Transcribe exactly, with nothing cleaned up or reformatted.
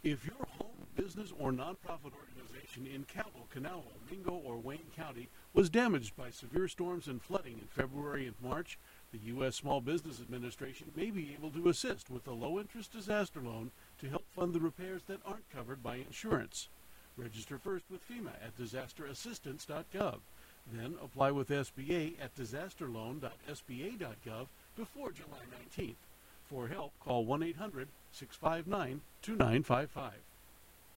If your home, business, or nonprofit organization in Cabell, Kanawha, Mingo, or Wayne County was damaged by severe storms and flooding in February and March, the U S Small Business Administration may be able to assist with a low-interest disaster loan to help fund the repairs that aren't covered by insurance. Register first with FEMA at disaster assistance dot gov. Then apply with S B A at disaster loan dot S B A dot gov before July nineteenth. For help, call one eight hundred, six five nine, two nine five five.